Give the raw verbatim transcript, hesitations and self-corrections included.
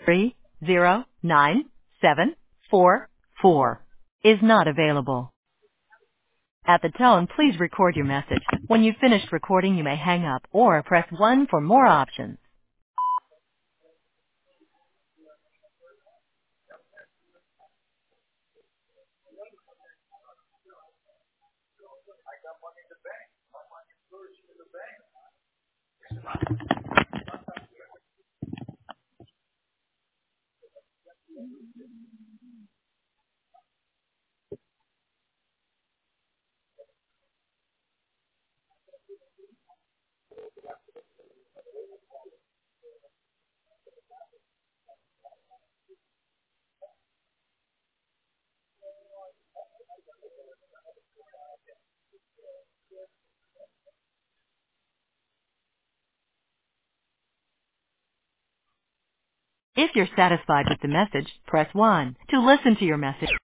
three zero nine seven four four is not available. At the tone, please record your message. When you've finished recording, you may hang up or press one for more options. If you're satisfied with the message, press one. To listen to your message,